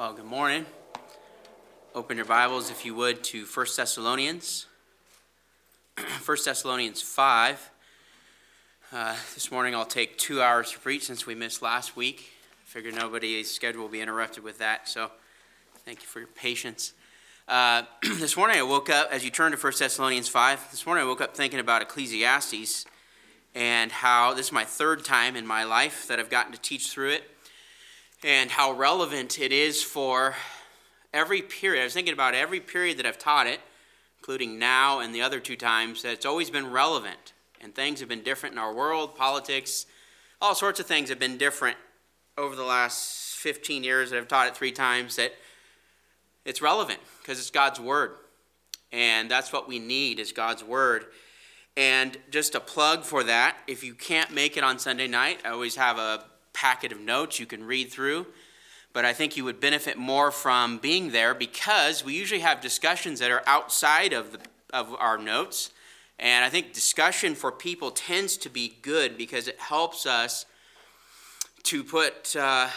Well, good morning. Open your Bibles, if you would, to 1 Thessalonians. 1 Thessalonians 5. This morning I'll take 2 hours to preach since we missed last week. I figured nobody's schedule will be interrupted with that, so thank you for your patience. This morning I woke up, as you turn to 1 Thessalonians 5, this morning I woke up thinking about Ecclesiastes and how this is my third time in my life that I've gotten to teach through it, and how relevant it is for every period. I was thinking about every period that I've taught it, including now and the other 2 times, that it's always been relevant. And things have been different in our world, politics, all sorts of things have been different over the last 15 years that I've taught it 3 times, that it's relevant because it's God's Word. And that's what we need is God's Word. And just a plug for that, if you can't make it on Sunday night, I always have a packet of notes you can read through, but I think you would benefit more from being there because we usually have discussions that are outside of our notes, and I think discussion for people tends to be good because it helps us to put,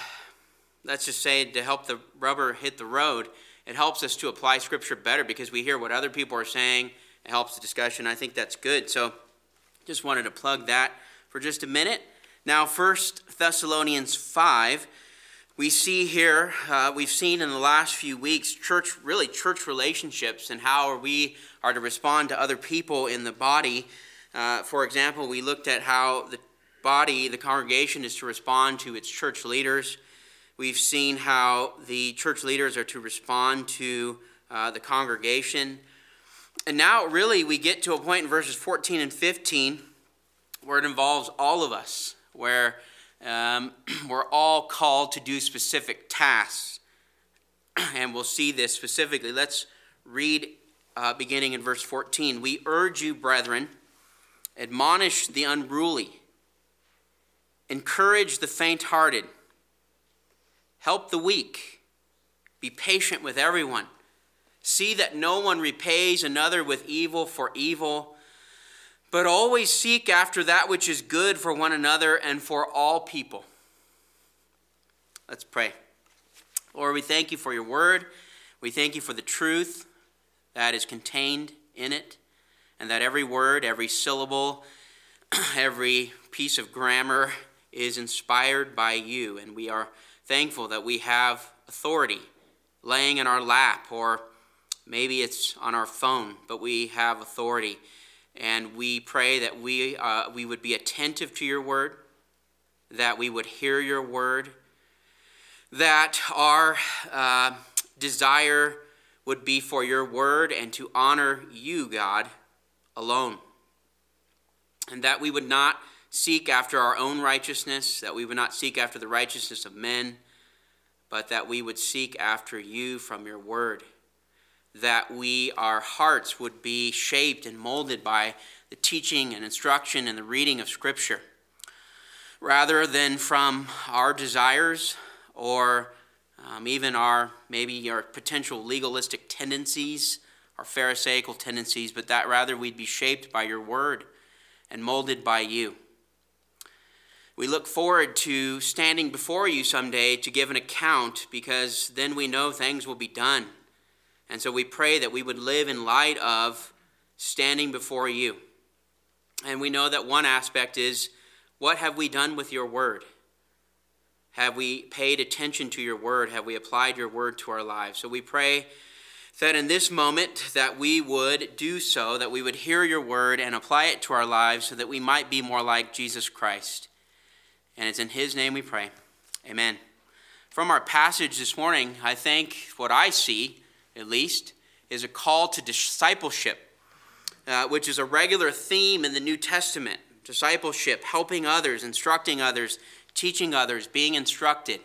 let's just say, to help the rubber hit the road. It helps us to apply Scripture better because we hear what other people are saying. It helps the discussion. I think that's good. So just wanted to plug that for just a minute. Now, 1 Thessalonians 5, we see here, we've seen in the last few weeks, church relationships and how we are to respond to other people in the body. For example, we looked at how the body, the congregation, is to respond to its church leaders. We've seen how the church leaders are to respond to the congregation. And now, really, we get to a point in verses 14 and 15 where it involves all of us, where we're all called to do specific tasks. And we'll see this specifically. Let's read beginning in verse 14. We urge you, brethren, admonish the unruly, encourage the faint-hearted, help the weak, be patient with everyone. See that no one repays another with evil for evil, but always seek after that which is good for one another and for all people. Let's pray. Lord, we thank you for your word. We thank you for the truth that is contained in it, and that every word, every syllable, every piece of grammar is inspired by you. And we are thankful that we have authority laying in our lap, or maybe it's on our phone, but we have authority. And we pray that we would be attentive to your word, that we would hear your word, that our desire would be for your word and to honor you, God, alone. And that we would not seek after our own righteousness, that we would not seek after the righteousness of men, but that we would seek after you from your word. That our hearts would be shaped and molded by the teaching and instruction and the reading of Scripture, rather than from our desires or even our potential legalistic tendencies, our pharisaical tendencies, but that rather we'd be shaped by your word and molded by you. We look forward to standing before you someday to give an account, because then we know things will be done. And so we pray that we would live in light of standing before you. And we know that one aspect is, what have we done with your word? Have we paid attention to your word? Have we applied your word to our lives? So we pray that in this moment that we would do so, that we would hear your word and apply it to our lives so that we might be more like Jesus Christ. And it's in his name we pray. Amen. From our passage this morning, I think what I see, at least, is a call to discipleship, which is a regular theme in the New Testament. Discipleship, helping others, instructing others, teaching others, being instructed.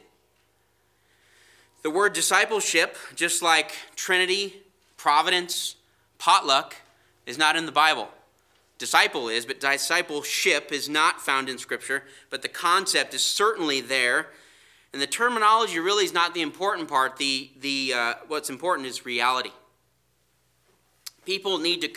The word discipleship, just like Trinity, providence, potluck, is not in the Bible. Disciple is, but discipleship is not found in Scripture, but the concept is certainly there. And the terminology really is not the important part. What's important is reality. People need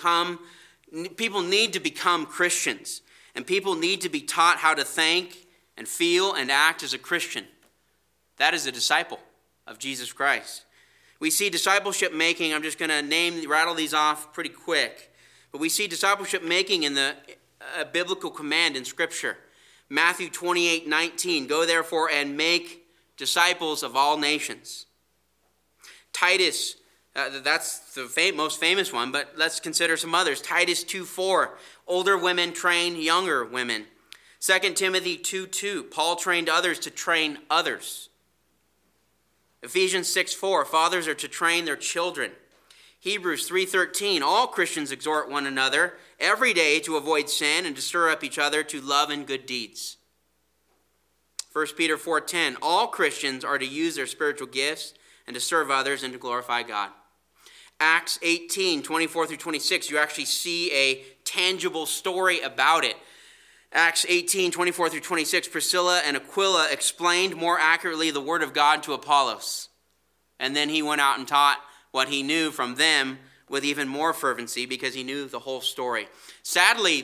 to become Christians, and people need to be taught how to think and feel and act as a Christian. That is a disciple. of Jesus Christ. We see discipleship making, I'm just going to rattle these off pretty quick, but we see discipleship making in the biblical command in Scripture. Matthew 28:19, go therefore and make disciples of all nations. Titus, that's the most famous one, but let's consider some others. Titus 2:4, older women train younger women. 2 Timothy 2:2, Paul trained others to train others. Ephesians 6:4, fathers are to train their children. Hebrews 3:13, all Christians exhort one another every day to avoid sin and to stir up each other to love and good deeds. 1 Peter 4:10, all Christians are to use their spiritual gifts and to serve others and to glorify God. Acts 18:24-26, you actually see a tangible story about it. Acts 18:24-26, Priscilla and Aquila explained more accurately the word of God to Apollos. And then he went out and taught what he knew from them with even more fervency because he knew the whole story. Sadly,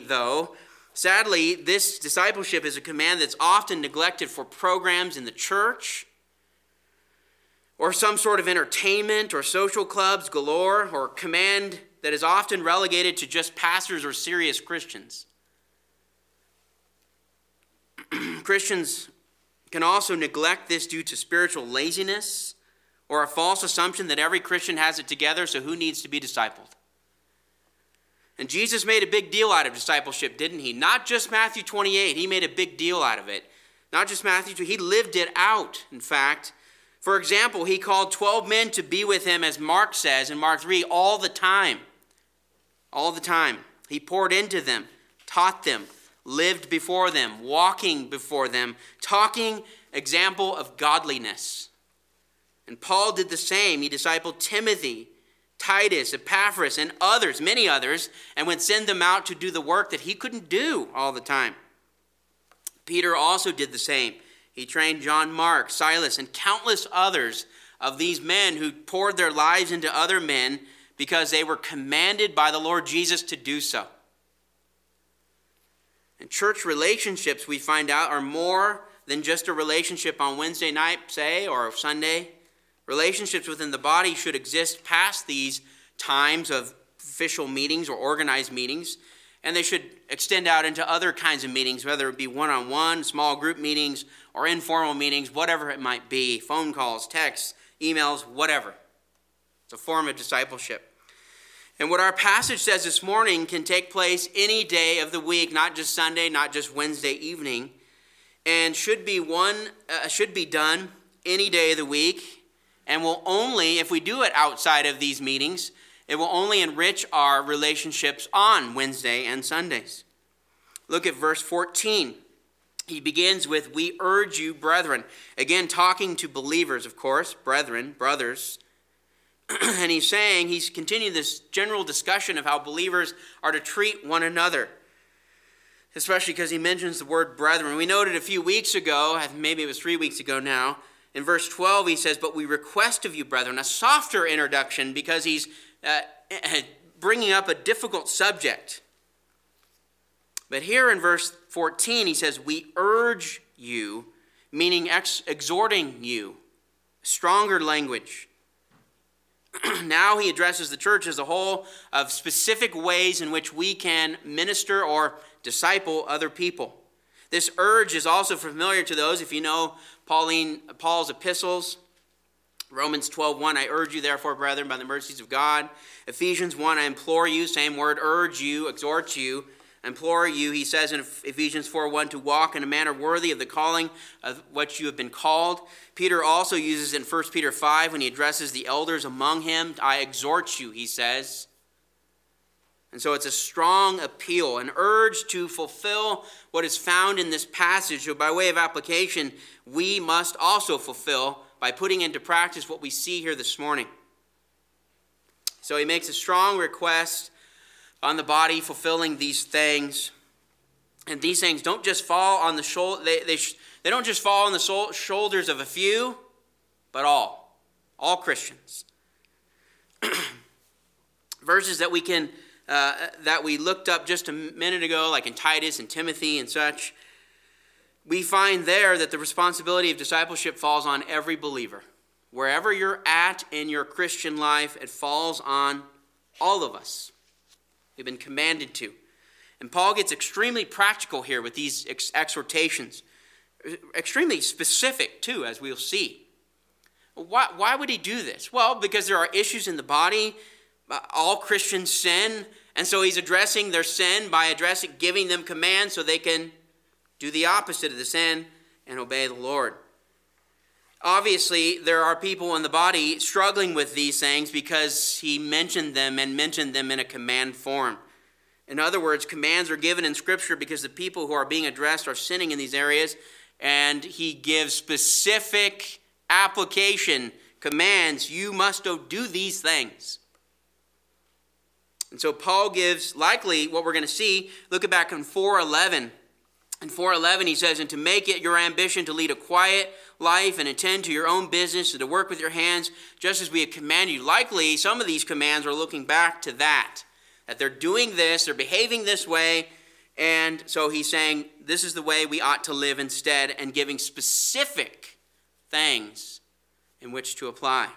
this discipleship is a command that's often neglected for programs in the church or some sort of entertainment or social clubs galore, or a command that is often relegated to just pastors or serious Christians. Christians can also neglect this due to spiritual laziness or a false assumption that every Christian has it together, so who needs to be discipled? And Jesus made a big deal out of discipleship, didn't he? Not just Matthew 28. He made a big deal out of it. Not just Matthew 2. He lived it out, in fact. For example, he called 12 men to be with him, as Mark says in Mark 3, all the time. All the time. He poured into them, taught them, lived before them, walking before them, talking example of godliness. And Paul did the same. He discipled Timothy, Titus, Epaphras, and others, many others, and would send them out to do the work that he couldn't do all the time. Peter also did the same. He trained John Mark, Silas, and countless others of these men who poured their lives into other men because they were commanded by the Lord Jesus to do so. And church relationships, we find out, are more than just a relationship on Wednesday night, say, or Sunday. Relationships within the body should exist past these times of official meetings or organized meetings, and they should extend out into other kinds of meetings, whether it be one-on-one, small group meetings, or informal meetings, whatever it might be, phone calls, texts, emails, whatever. It's a form of discipleship. And what our passage says this morning can take place any day of the week, not just Sunday, not just Wednesday evening, and should be done any day of the week, and will only, if we do it outside of these meetings, it will only enrich our relationships on Wednesday and Sundays. Look at verse 14. He begins with, we urge you, brethren. Again, talking to believers, of course, brethren, brothers. And he's continuing this general discussion of how believers are to treat one another, especially because he mentions the word brethren. We noted a few weeks ago, maybe it was 3 weeks ago now, in verse 12 he says, but we request of you, brethren, a softer introduction because he's bringing up a difficult subject. But here in verse 14 he says, we urge you, meaning exhorting you, stronger language. Now he addresses the church as a whole of specific ways in which we can minister or disciple other people. This urge is also familiar to those, if you know Paul's epistles. Romans 12:1, I urge you therefore, brethren, by the mercies of God. Ephesians 1, I implore you, same word, urge you, exhort you, implore you, he says in Ephesians 4:1, to walk in a manner worthy of the calling of what you have been called. Peter also uses in 1 Peter 5 when he addresses the elders among him, I exhort you, he says. And so it's a strong appeal, an urge to fulfill what is found in this passage. So by way of application, we must also fulfill by putting into practice what we see here this morning. So he makes a strong request on the body fulfilling these things. And these things don't just fall on the shoulder. They don't just fall on the shoulders of a few, but all Christians. Verses that we looked up just a minute ago, like in Titus and Timothy and such, we find there that the responsibility of discipleship falls on every believer. Wherever you're at in your Christian life, it falls on all of us. We've been commanded to. And Paul gets extremely practical here with these exhortations. Extremely specific, too, as we'll see. Why would he do this? Well, because there are issues in the body. All Christians sin. And so he's addressing their sin by giving them commands so they can do the opposite of the sin and obey the Lord. Obviously, there are people in the body struggling with these things because he mentioned them in a command form. In other words, commands are given in Scripture because the people who are being addressed are sinning in these areas, and he gives specific application commands. You must do these things. And so Paul gives, likely what we're going to see, look back in 4:11. In 4:11 he says, "And to make it your ambition to lead a quiet life and attend to your own business and to work with your hands, just as we have commanded you." Likely some of these commands are looking back to that they're doing this, they're behaving this way, and so he's saying this is the way we ought to live instead, and giving specific things in which to apply.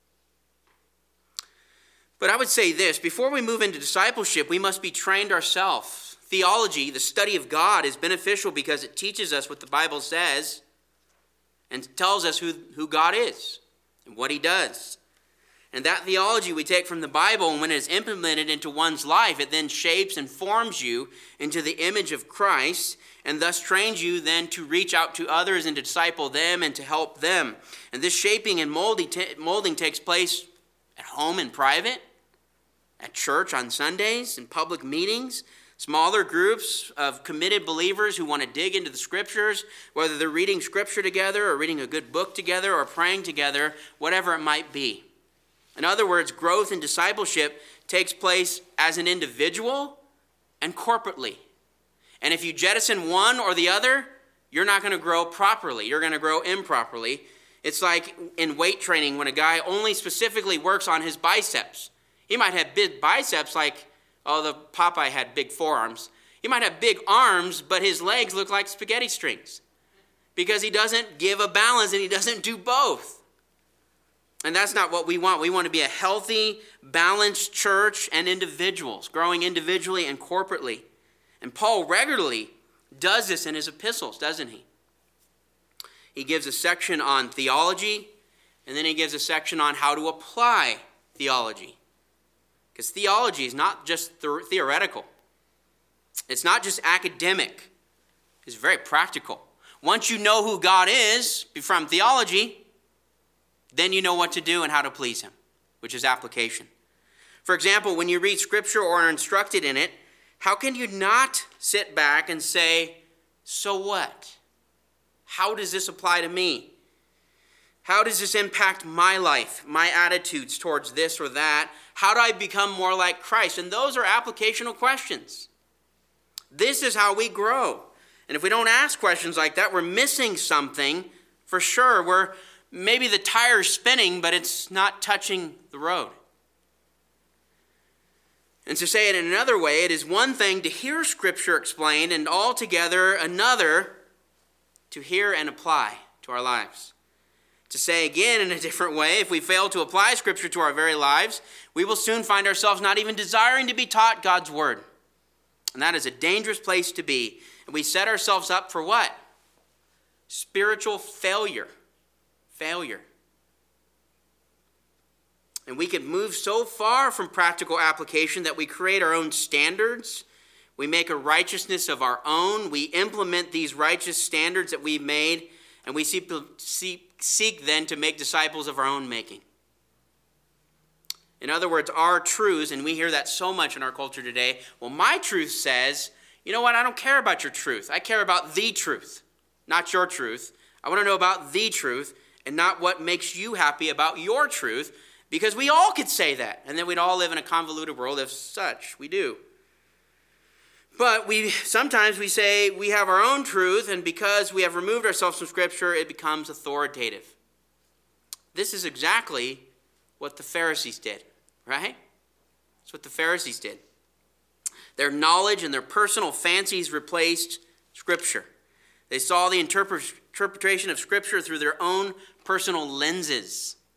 But I would say this, before we move into discipleship, we must be trained ourselves. Theology, the study of God, is beneficial because it teaches us what the Bible says and tells us who God is and what he does. And that theology we take from the Bible, and when it is implemented into one's life, it then shapes and forms you into the image of Christ, and thus trains you then to reach out to others and to disciple them and to help them. And this shaping and molding takes place at home in private, at church on Sundays, in public meetings, smaller groups of committed believers who want to dig into the Scriptures, whether they're reading Scripture together or reading a good book together or praying together, whatever it might be. In other words, growth in discipleship takes place as an individual and corporately. And if you jettison one or the other, you're not going to grow properly. You're going to grow improperly. It's like in weight training when a guy only specifically works on his biceps. He might have big biceps like, the Popeye had big forearms. He might have big arms, but his legs look like spaghetti strings because he doesn't give a balance and he doesn't do both. And that's not what we want. We want to be a healthy, balanced church and individuals, growing individually and corporately. And Paul regularly does this in his epistles, doesn't he? He gives a section on theology, and then he gives a section on how to apply theology. Because theology is not just theoretical. It's not just academic. It's very practical. Once you know who God is from theology, then you know what to do and how to please him, which is application. For example, when you read Scripture or are instructed in it, how can you not sit back and say, so what? How does this apply to me? How does this impact my life, my attitudes towards this or that? How do I become more like Christ? And those are applicational questions. This is how we grow. And if we don't ask questions like that, we're missing something for sure. Maybe the tire's spinning, but it's not touching the road. And to say it in another way, it is one thing to hear Scripture explained, and altogether another to hear and apply to our lives. To say again in a different way, if we fail to apply Scripture to our very lives, we will soon find ourselves not even desiring to be taught God's Word. And that is a dangerous place to be. And we set ourselves up for what? Spiritual failure. And we can move so far from practical application that we create our own standards. We make a righteousness of our own. We implement these righteous standards that we've made, and we seek then to make disciples of our own making. In other words, our truths, and we hear that so much in our culture today, well, my truth says, you know what, I don't care about your truth. I care about the truth, not your truth. I want to know about the truth and not what makes you happy about your truth, because we all could say that, and then we'd all live in a convoluted world if such. We do. But sometimes we say we have our own truth, and because we have removed ourselves from Scripture, it becomes authoritative. This is exactly what the Pharisees did, right? That's what the Pharisees did. Their knowledge and their personal fancies replaced Scripture. They saw the interpretation of Scripture through their own personal lenses.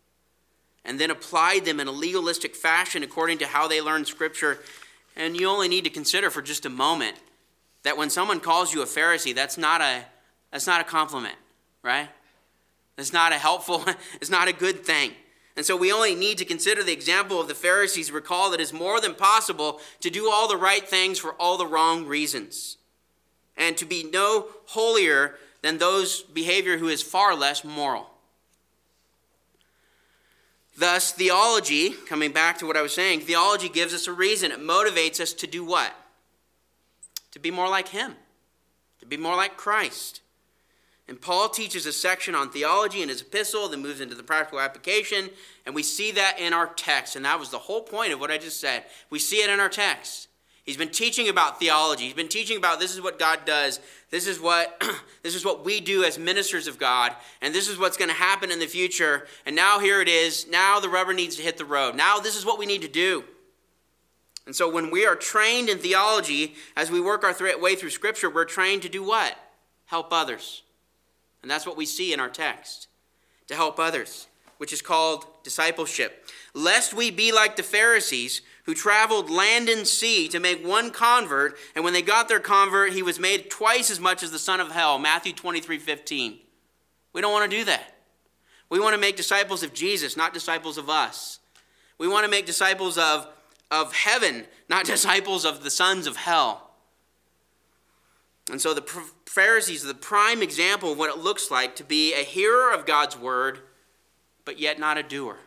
and then applied them in a legalistic fashion according to how they learned Scripture. And you only need to consider for just a moment that when someone calls you a Pharisee, that's not a compliment, right? It's not a helpful, it's not a good thing. And so we only need to consider the example of the Pharisees, recall that it is more than possible to do all the right things for all the wrong reasons, and to be no holier than those behavior who is far less moral. Thus, theology, coming back to what I was saying, theology gives us a reason. It motivates us to do what? To be more like him, to be more like Christ. And Paul teaches a section on theology in his epistle that moves into the practical application, and we see that in our text. And that was the whole point of what I just said. We see it in our text. He's been teaching about theology. He's been teaching about this is what God does. This is what we do as ministers of God, and this is what's going to happen in the future. And now here it is. Now the rubber needs to hit the road. Now this is what we need to do. And so when we are trained in theology, as we work our way through Scripture, we're trained to do what? Help others. And that's what we see in our text. To help others, which is called discipleship. Lest we be like the Pharisees, who traveled land and sea to make one convert, and when they got their convert, he was made twice as much as the son of hell. Matthew 23:15. We don't want to do that. We want to make disciples of Jesus, not disciples of us. We want to make disciples of heaven, not disciples of the sons of hell. And so the Pharisees are the prime example of what it looks like to be a hearer of God's word, but yet not a doer.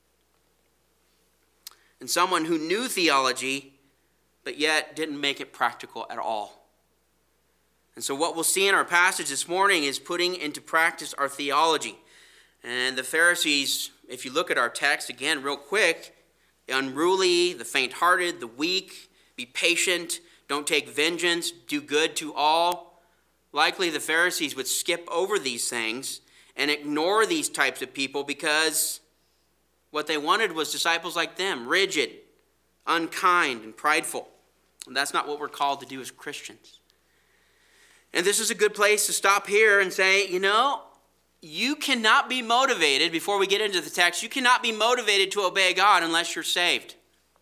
And someone who knew theology, but yet didn't make it practical at all. And so what we'll see in our passage this morning is putting into practice our theology. And the Pharisees, if you look at our text again real quick, the unruly, the faint-hearted, the weak, be patient, don't take vengeance, do good to all. Likely the Pharisees would skip over these things and ignore these types of people because what they wanted was disciples like them, rigid, unkind, and prideful. And that's not what we're called to do as Christians. And this is a good place to stop here and say, you cannot be motivated, before we get into the text, you cannot be motivated to obey God unless you're saved.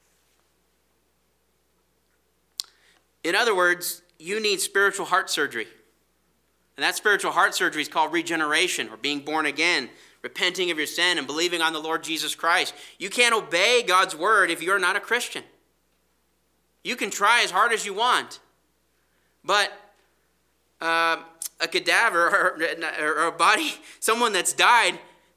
In other words, you need spiritual heart surgery. And that spiritual heart surgery is called regeneration, or being born again, repenting of your sin and believing on the Lord Jesus Christ. You can't obey God's word if you're not a Christian. You can try as hard as you want, but a cadaver or a body, someone that's died,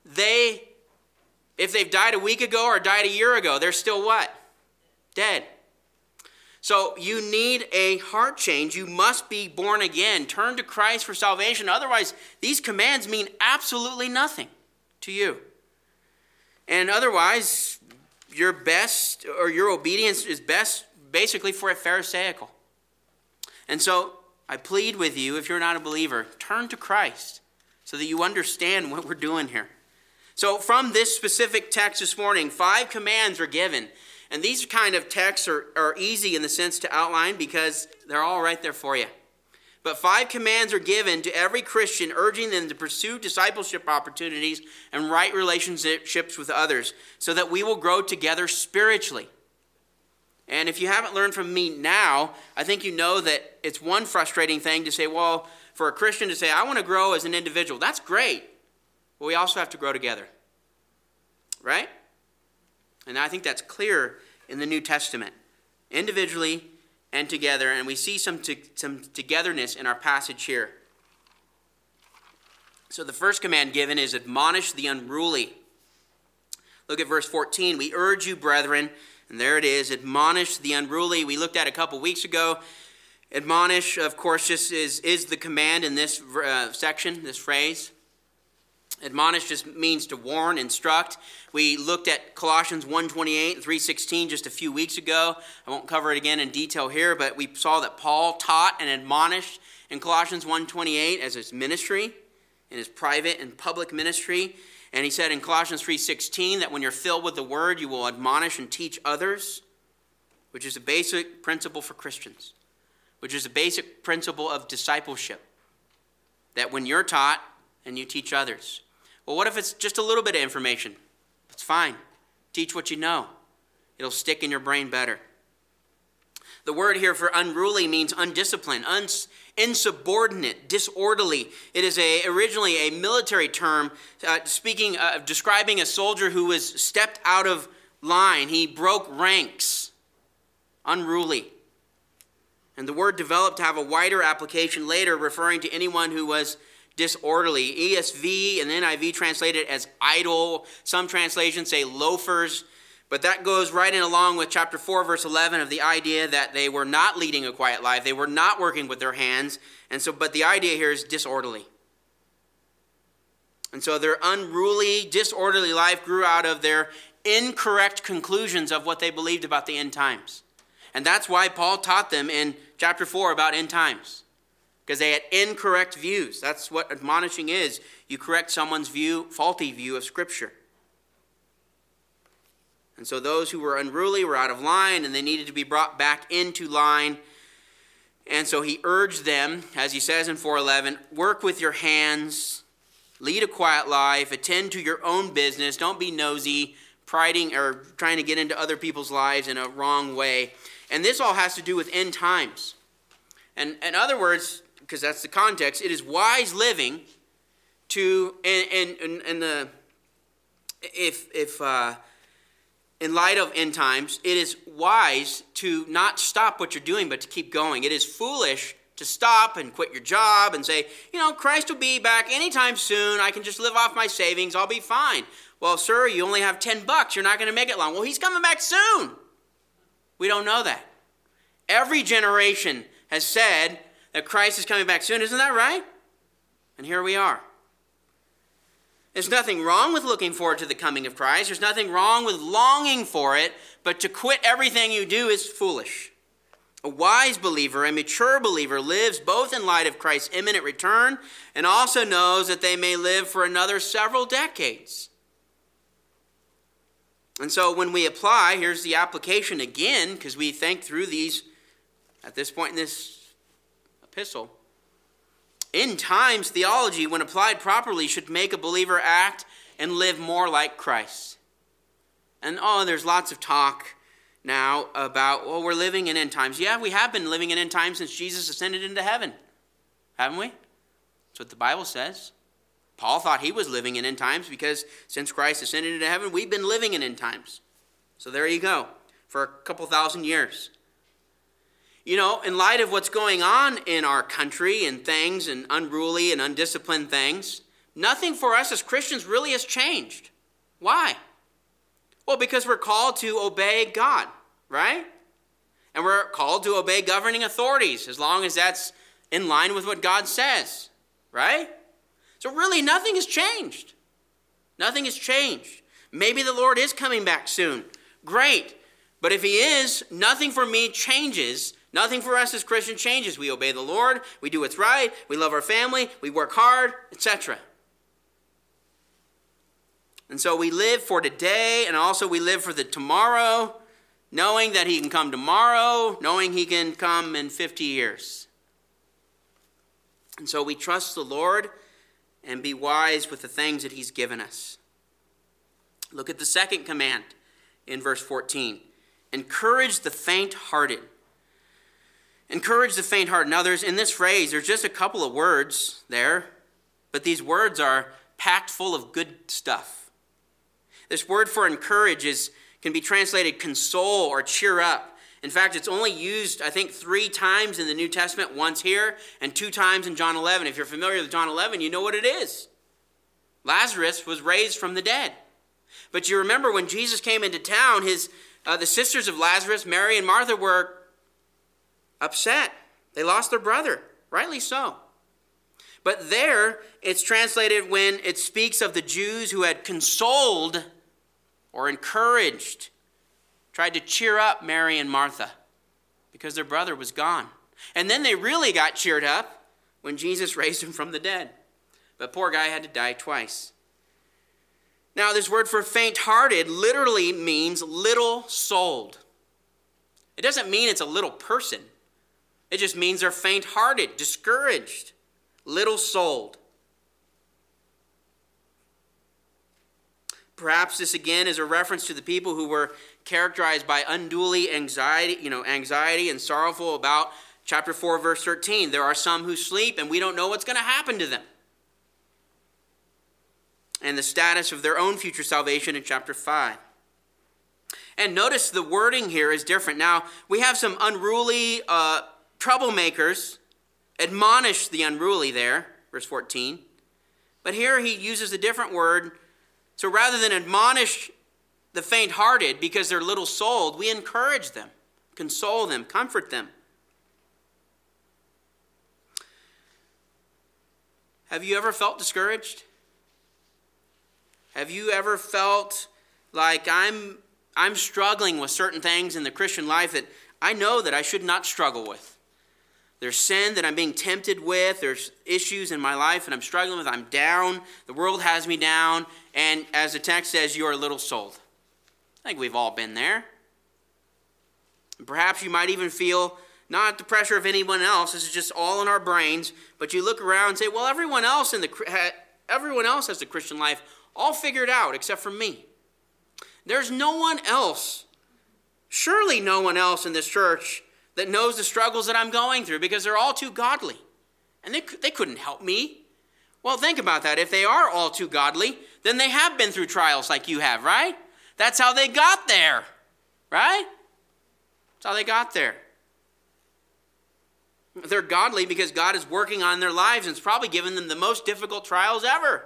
if they've died a week ago or died a year ago, they're still what? Dead. So you need a heart change. You must be born again. Turn to Christ for salvation. Otherwise, these commands mean absolutely nothing to you. And otherwise, your best or your obedience is best basically for a Pharisaical. And so I plead with you, if you're not a believer, turn to Christ so that you understand what we're doing here. So from this specific text this morning, 5 commands are given. And these kind of texts are easy in the sense to outline because they're all right there for you. But 5 commands are given to every Christian, urging them to pursue discipleship opportunities and right relationships with others so that we will grow together spiritually. And if you haven't learned from me now, I think you know that it's one frustrating thing to say, well, for a Christian to say, I want to grow as an individual. That's great. But we also have to grow together. Right? And I think that's clear in the New Testament, individually and together. And we see some togetherness in our passage here. So the first command given is admonish the unruly. Look at verse 14. We urge you, brethren, and there it is, admonish the unruly. We looked at a couple weeks ago. Admonish, of course, just is the command in this section, this phrase. Admonish just means to warn, instruct. We looked at Colossians 1:28 and 3:16 just a few weeks ago. I won't cover it again in detail here, but we saw that Paul taught and admonished in Colossians 1:28 as his ministry, in his private and public ministry. And he said in Colossians 3:16 that when you're filled with the word, you will admonish and teach others, which is a basic principle for Christians, which is a basic principle of discipleship, that when you're taught and you teach others. Well, what if it's just a little bit of information? It's fine. Teach what you know. It'll stick in your brain better. The word here for unruly means undisciplined, insubordinate, disorderly. It is originally a military term describing a soldier who was stepped out of line. He broke ranks. Unruly. And the word developed to have a wider application later, referring to anyone who was disorderly. ESV and NIV translate it as idle. Some translations say loafers. But that goes right in along with chapter 4, verse 11 of the idea that they were not leading a quiet life. They were not working with their hands. But the idea here is disorderly. And so their unruly, disorderly life grew out of their incorrect conclusions of what they believed about the end times. And that's why Paul taught them in chapter 4 about end times. Because they had incorrect views. That's what admonishing is. You correct someone's faulty view of Scripture. And so those who were unruly were out of line, and they needed to be brought back into line. And so he urged them, as he says in 4:11, work with your hands, lead a quiet life, attend to your own business, don't be nosy, priding or trying to get into other people's lives in a wrong way. And this all has to do with end times. And in other words, because that's the context, it is wise living to, in light of end times, it is wise to not stop what you're doing, but to keep going. It is foolish to stop and quit your job and say, Christ will be back anytime soon. I can just live off my savings. I'll be fine. Well, sir, you only have $10. You're not going to make it long. Well, he's coming back soon. We don't know that. Every generation has said that Christ is coming back soon. Isn't that right? And here we are. There's nothing wrong with looking forward to the coming of Christ. There's nothing wrong with longing for it, but to quit everything you do is foolish. A wise believer, a mature believer, lives both in light of Christ's imminent return and also knows that they may live for another several decades. And so when we apply, here's the application again, because we think through these at this point in this epistle. End times theology, when applied properly, should make a believer act and live more like Christ. And there's lots of talk now about, we're living in end times. Yeah, we have been living in end times since Jesus ascended into heaven. Haven't we? That's what the Bible says. Paul thought he was living in end times because since Christ ascended into heaven, we've been living in end times. So there you go, for a couple thousand years. In light of what's going on in our country and things and unruly and undisciplined things, nothing for us as Christians really has changed. Why? Well, because we're called to obey God, right? And we're called to obey governing authorities as long as that's in line with what God says, right? So really nothing has changed. Nothing has changed. Maybe the Lord is coming back soon. Great. But if he is, nothing for me changes. Nothing for us as Christians changes. We obey the Lord. We do what's right. We love our family. We work hard, etc. And so we live for today, and also we live for the tomorrow, knowing that he can come tomorrow, knowing he can come in 50 years. And so we trust the Lord and be wise with the things that he's given us. Look at the second command in verse 14. Encourage the faint-hearted. Encourage the faint-hearted. Now, in this phrase, there's just a couple of words there, but these words are packed full of good stuff. This word for encourage can be translated console or cheer up. In fact, it's only used, I think, 3 times in the New Testament, once here and 2 times in John 11. If you're familiar with John 11, you know what it is. Lazarus was raised from the dead. But you remember when Jesus came into town, the sisters of Lazarus, Mary and Martha, were upset. They lost their brother, rightly so. But there, it's translated when it speaks of the Jews who had consoled or encouraged, tried to cheer up Mary and Martha because their brother was gone. And then they really got cheered up when Jesus raised him from the dead. But poor guy had to die twice. Now, this word for faint-hearted literally means little-souled. It doesn't mean it's a little person. It just means they're faint-hearted, discouraged, little-souled. Perhaps this again is a reference to the people who were characterized by unduly anxiety and sorrowful about chapter 4, verse 13. There are some who sleep and we don't know what's going to happen to them. And the status of their own future salvation in chapter 5. And notice the wording here is different. Now, we have some unruly troublemakers admonish the unruly there, verse 14. But here he uses a different word. So rather than admonish the faint-hearted because they're little-souled, we encourage them, console them, comfort them. Have you ever felt discouraged? Have you ever felt like I'm struggling with certain things in the Christian life that I know that I should not struggle with? There's sin that I'm being tempted with. There's issues in my life that I'm struggling with. I'm down. The world has me down. And as the text says, you are little-souled. I think we've all been there. And perhaps you might even feel not the pressure of anyone else. This is just all in our brains. But you look around and say, well, everyone else has the Christian life all figured out except for me. There's no one else, surely no one else in this church that knows the struggles that I'm going through because they're all too godly. And they couldn't help me. Well, think about that. If they are all too godly, then they have been through trials like you have, right? That's how they got there, right? That's how they got there. They're godly because God is working on their lives and it's probably given them the most difficult trials ever.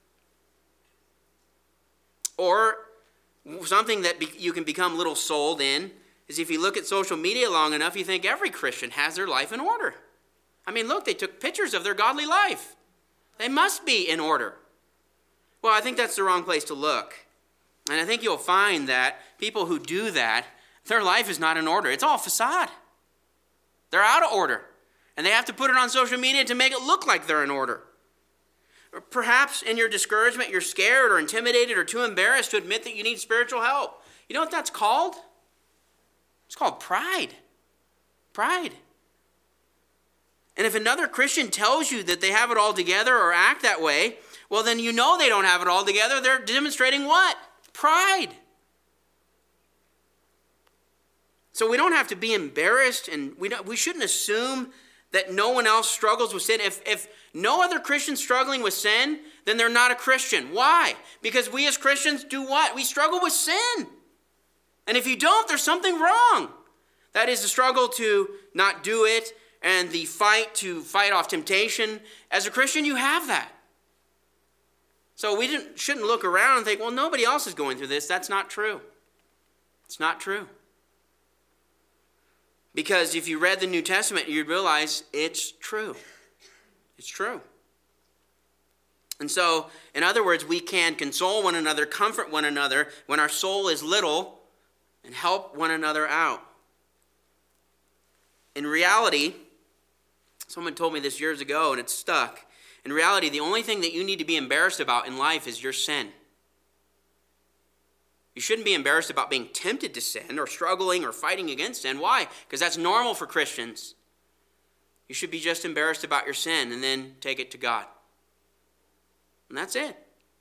Or something that you can become little souled in is if you look at social media long enough, you think every Christian has their life in order. I mean, look, they took pictures of their godly life. They must be in order. Well, I think that's the wrong place to look. And I think you'll find that people who do that, their life is not in order. It's all facade. They're out of order. And they have to put it on social media to make it look like they're in order. Or perhaps in your discouragement, you're scared or intimidated or too embarrassed to admit that you need spiritual help. You know what that's called? It's called pride. Pride. And if another Christian tells you that they have it all together or act that way, well, then you know they don't have it all together. They're demonstrating what? Pride. So we don't have to be embarrassed, and we shouldn't assume that no one else struggles with sin. If no other Christian's struggling with sin, then they're not a Christian. Why? Because we as Christians do what? We struggle with sin. And if you don't, there's something wrong. That is the struggle to not do it and the fight to fight off temptation. As a Christian, you have that. So we shouldn't look around and think, well, nobody else is going through this. That's not true. It's not true. Because if you read the New Testament, you'd realize it's true. It's true. And so, in other words, we can console one another, comfort one another when our soul is little, and help one another out. In reality, someone told me this years ago, and it stuck. In reality, the only thing that you need to be embarrassed about in life is your sin. You shouldn't be embarrassed about being tempted to sin or struggling or fighting against sin. Why? Because that's normal for Christians. You should be just embarrassed about your sin and then take it to God. And that's it.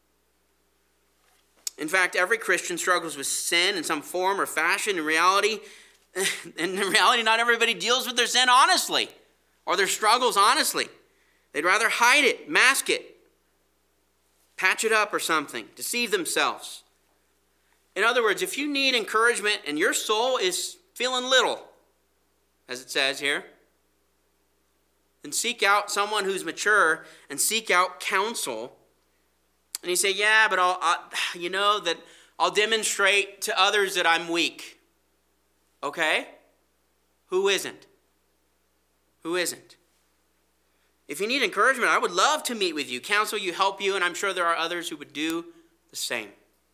In fact, every Christian struggles with sin in some form or fashion. In reality, not everybody deals with their sin honestly or their struggles honestly. They'd rather hide it, mask it, patch it up or something, deceive themselves. In other words, if you need encouragement and your soul is feeling little, as it says here, then seek out someone who's mature and seek out counsel. And you say, yeah, but I'll demonstrate to others that I'm weak. Okay? Who isn't? Who isn't? If you need encouragement, I would love to meet with you, counsel you, help you, and I'm sure there are others who would do the same.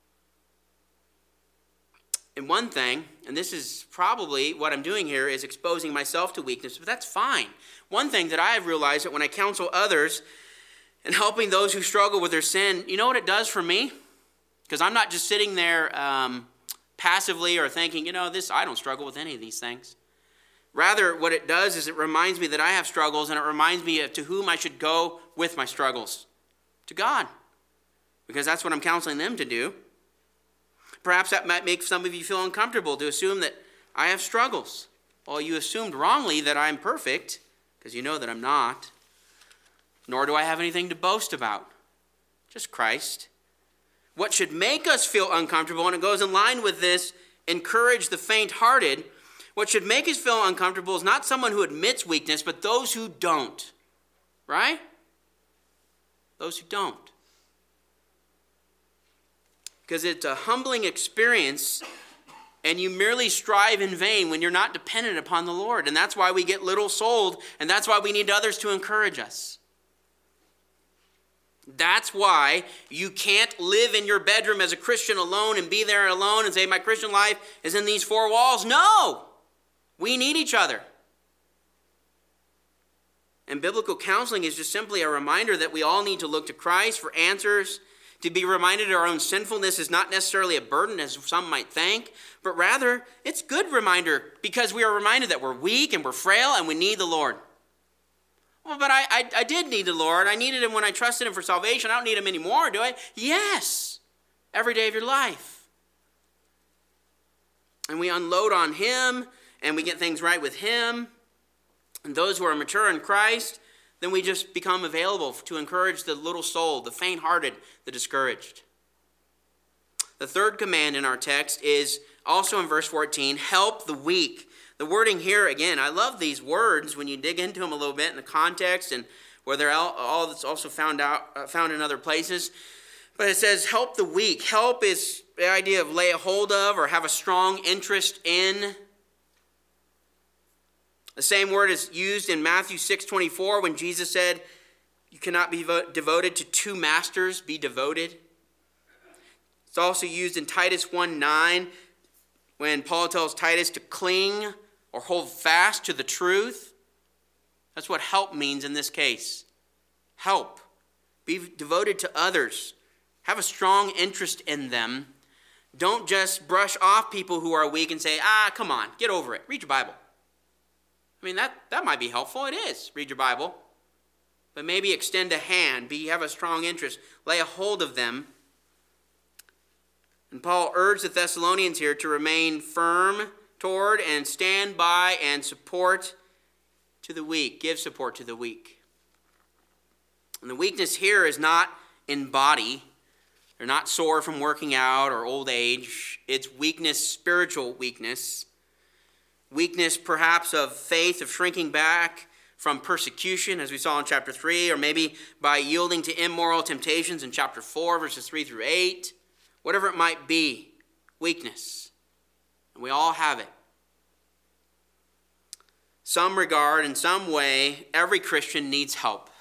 And one thing, and this is probably what I'm doing here, is exposing myself to weakness, but that's fine. One thing that I have realized that when I counsel others and helping those who struggle with their sin, you know what it does for me? Because I'm not just sitting there passively or thinking, I don't struggle with any of these things. Rather, what it does is it reminds me that I have struggles, and it reminds me of to whom I should go with my struggles. To God. Because that's what I'm counseling them to do. Perhaps that might make some of you feel uncomfortable to assume that I have struggles. Well, you assumed wrongly that I'm perfect, because you know that I'm not. Nor do I have anything to boast about. Just Christ. What should make us feel uncomfortable, and it goes in line with this, encourage the faint-hearted. What should make us feel uncomfortable is not someone who admits weakness, but those who don't. Right? Those who don't. Because it's a humbling experience, and you merely strive in vain when you're not dependent upon the Lord. And that's why we get little-souled, and that's why we need others to encourage us. That's why you can't live in your bedroom as a Christian alone and be there alone and say, my Christian life is in these four walls. No! We need each other. And biblical counseling is just simply a reminder that we all need to look to Christ for answers. To be reminded our own sinfulness is not necessarily a burden, as some might think, but rather it's a good reminder because we are reminded that we're weak and we're frail and we need the Lord. Well, but I did need the Lord. I needed him when I trusted him for salvation. I don't need him anymore, do I? Yes. Every day of your life. And we unload on him, and we get things right with him. And those who are mature in Christ, then we just become available to encourage the little soul, the faint-hearted, the discouraged. The third command in our text is also in verse 14, help the weak. The wording here, again, I love these words when you dig into them a little bit in the context and where they're all that's also found in other places. But it says, help the weak. Help is the idea of lay a hold of or have a strong interest in. The same word is used in Matthew 6:24 when Jesus said, you cannot be devoted to two masters, be devoted. It's also used in Titus 1:9 when Paul tells Titus to cling or hold fast to the truth. That's what help means in this case. Help. Be devoted to others. Have a strong interest in them. Don't just brush off people who are weak and say, come on, get over it. Read your Bible. I mean, that might be helpful. It is. Read your Bible. But maybe extend a hand. Have a strong interest. Lay a hold of them. And Paul urged the Thessalonians here to remain firm toward and stand by and support to the weak. Give support to the weak. And the weakness here is not in body. They're not sore from working out or old age. It's weakness, spiritual weakness. Weakness perhaps of faith, of shrinking back from persecution, as we saw in chapter 3, or maybe by yielding to immoral temptations in chapter 4, verses 3 through 8. Whatever it might be, weakness. And we all have it. Some regard, in some way, every Christian needs help.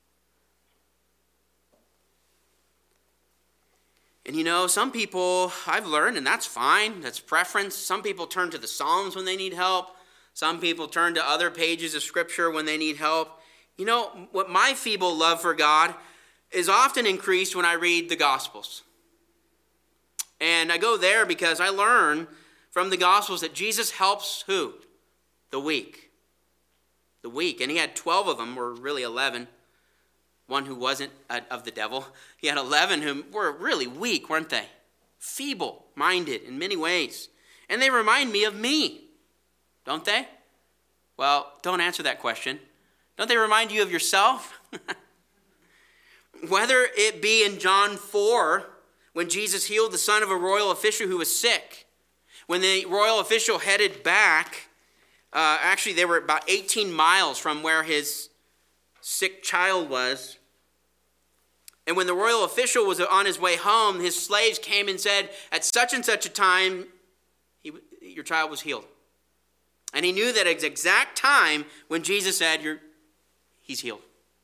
And some people, I've learned, and that's fine, that's preference. Some people turn to the Psalms when they need help. Some people turn to other pages of Scripture when they need help. What my feeble love for God is often increased when I read the Gospels. And I go there because I learn from the Gospels that Jesus helps who? The weak. The weak. And he had 12 of them, or really 11. One who wasn't of the devil. He had 11 who were really weak, weren't they? Feeble-minded in many ways. And they remind me of me, don't they? Well, don't answer that question. Don't they remind you of yourself? Whether it be in John 4, when Jesus healed the son of a royal official who was sick. When the royal official headed back, actually they were about 18 miles from where his sick child was. And when the royal official was on his way home, his slaves came and said, at such and such a time, your child was healed. And he knew that at the exact time when Jesus said, he's healed.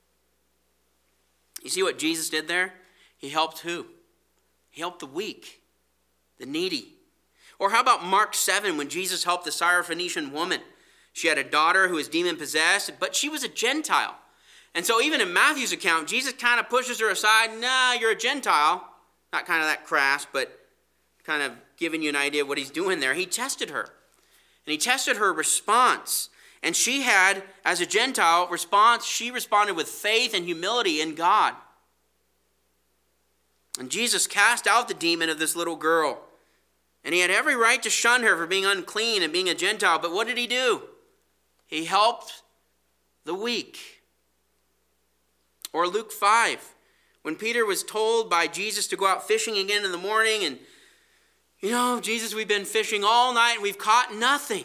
You see what Jesus did there? He helped who? He helped the weak, the needy. Or how about Mark 7 when Jesus helped the Syrophoenician woman? She had a daughter who was demon-possessed, but she was a Gentile. And so even in Matthew's account, Jesus kind of pushes her aside. Nah, you're a Gentile. Not kind of that crass, but kind of giving you an idea of what he's doing there. He tested her. And he tested her response. And she had, as a Gentile response, she responded with faith and humility in God. And Jesus cast out the demon of this little girl. And he had every right to shun her for being unclean and being a Gentile. But what did he do? He helped the weak. Or Luke 5, when Peter was told by Jesus to go out fishing again in the morning. And, Jesus, we've been fishing all night and we've caught nothing.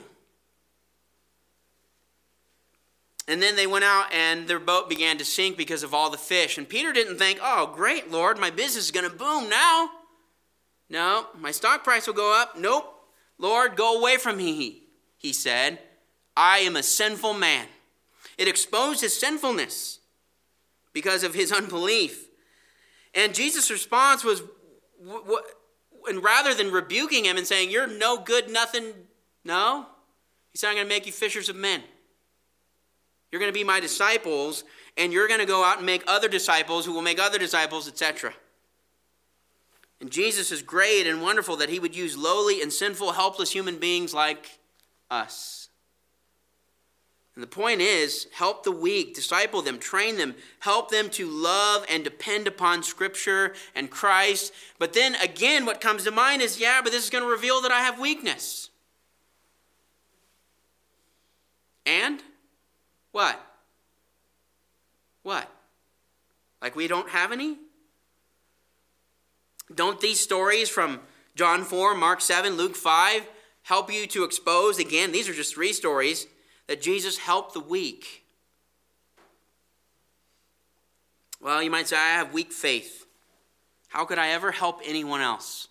And then they went out and their boat began to sink because of all the fish. And Peter didn't think, oh, great, Lord, my business is going to boom now. No, my stock price will go up. Nope. Lord, go away from me, he said. I am a sinful man. It exposed his sinfulness because of his unbelief. And Jesus' response was, and rather than rebuking him and saying, you're no good, nothing, no. He said, I'm going to make you fishers of men. You're going to be my disciples, and you're going to go out and make other disciples who will make other disciples, etc. And Jesus is great and wonderful that he would use lowly and sinful, helpless human beings like us. And the point is, help the weak, disciple them, train them, help them to love and depend upon Scripture and Christ. But then again, what comes to mind is, but this is going to reveal that I have weakness. And what? What? Like we don't have any? Don't these stories from John 4, Mark 7, Luke 5 help you to expose, again, these are just 3 stories, that Jesus helped the weak? Well, you might say, I have weak faith. How could I ever help anyone else?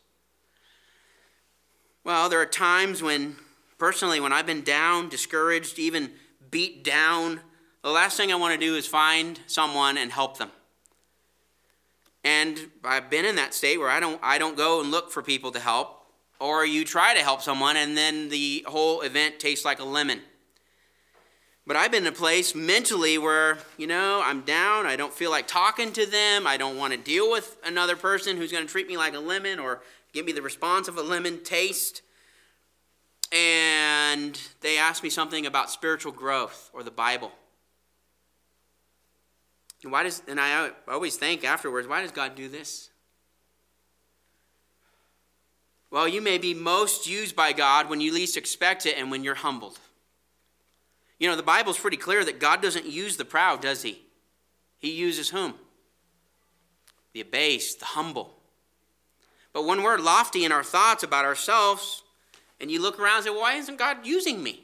Well, there are times when, personally, when I've been down, discouraged, even beat down, the last thing I want to do is find someone and help them. And I've been in that state where I don't go and look for people to help, or you try to help someone and then the whole event tastes like a lemon. But I've been in a place mentally where, I'm down, I don't feel like talking to them, I don't want to deal with another person who's going to treat me like a lemon or give me the response of a lemon taste. And they ask me something about spiritual growth or the Bible. And I always think afterwards, why does God do this? Well, you may be most used by God when you least expect it and when you're humbled. The Bible's pretty clear that God doesn't use the proud, does he? He uses whom? The abased, the humble. But when we're lofty in our thoughts about ourselves, and you look around and say, why isn't God using me?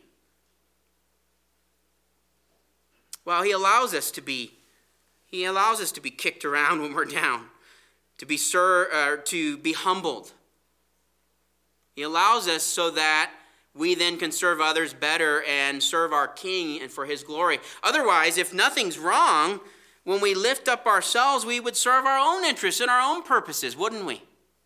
Well, he allows us to be kicked around when we're down, to be humbled. He allows us so that we then can serve others better and serve our King and for his glory. Otherwise, if nothing's wrong, when we lift up ourselves, we would serve our own interests and our own purposes, wouldn't we?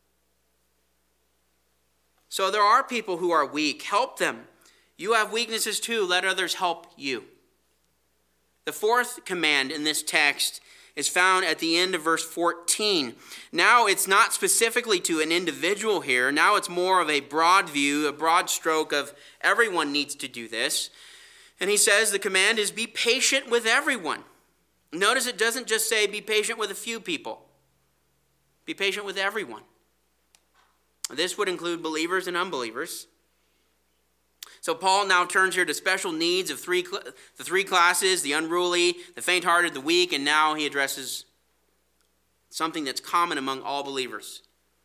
So there are people who are weak. Help them. You have weaknesses too. Let others help you. The 4th command in this text is found at the end of verse 14. Now it's not specifically to an individual here. Now it's more of a broad view, a broad stroke of everyone needs to do this. And he says the command is be patient with everyone. Notice it doesn't just say be patient with a few people. Be patient with everyone. This would include believers and unbelievers. So Paul now turns here to special needs of the 3 classes, the unruly, the faint-hearted, the weak, and now he addresses something that's common among all believers.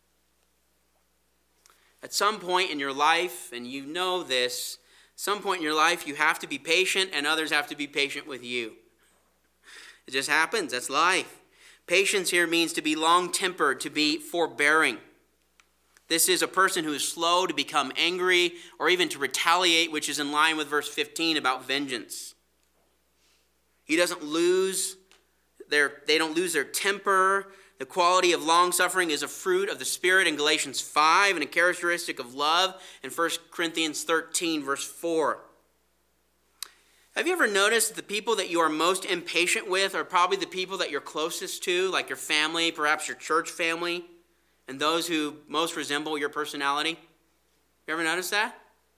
At some point in your life, and you know this, some point in your life you have to be patient and others have to be patient with you. It just happens. That's life. Patience here means to be long-tempered, to be forbearing. This is a person who is slow to become angry or even to retaliate, which is in line with verse 15 about vengeance. They don't lose their temper. The quality of long-suffering is a fruit of the Spirit in Galatians 5 and a characteristic of love in 1 Corinthians 13, verse 4. Have you ever noticed that the people that you are most impatient with are probably the people that you're closest to, like your family, perhaps your church family? And those who most resemble your personality? You ever notice that?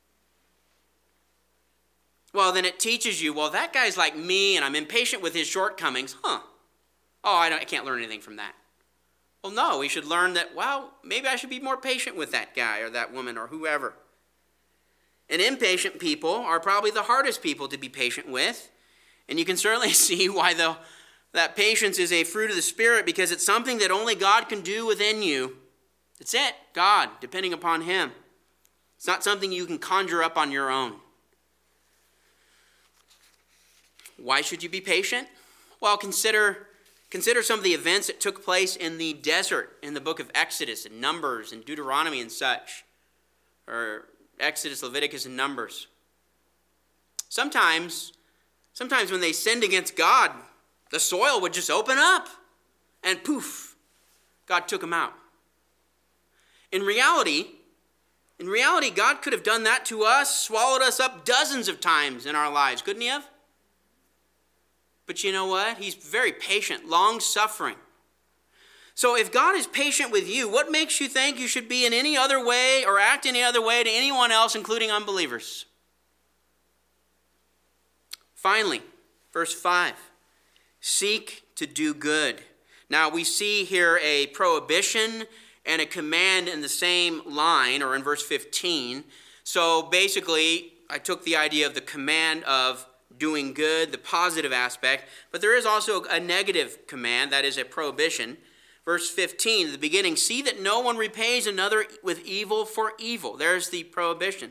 Well, then it teaches you, well, that guy's like me and I'm impatient with his shortcomings. Oh, I can't learn anything from that. Well, no, we should learn that, well, maybe I should be more patient with that guy or that woman or whoever. And impatient people are probably the hardest people to be patient with. And you can certainly see why that patience is a fruit of the Spirit, because it's something that only God can do within you. That's it, God, depending upon Him. It's not something you can conjure up on your own. Why should you be patient? Well, consider some of the events that took place in the desert in the book of Exodus and Numbers and Deuteronomy and such. Or Exodus, Leviticus, and Numbers. Sometimes when they sinned against God, the soil would just open up and poof, God took them out. In reality, God could have done that to us, swallowed us up dozens of times in our lives, couldn't He have? But you know what? He's very patient, long-suffering. So if God is patient with you, what makes you think you should be in any other way or act any other way to anyone else, including unbelievers? Finally, verse 5, seek to do good. Now we see here a prohibition and a command in the same line, or in verse 15. So basically, I took the idea of the command of doing good, the positive aspect, but there is also a negative command, that is a prohibition. Verse 15, at the beginning, see that no one repays another with evil for evil. There's the prohibition.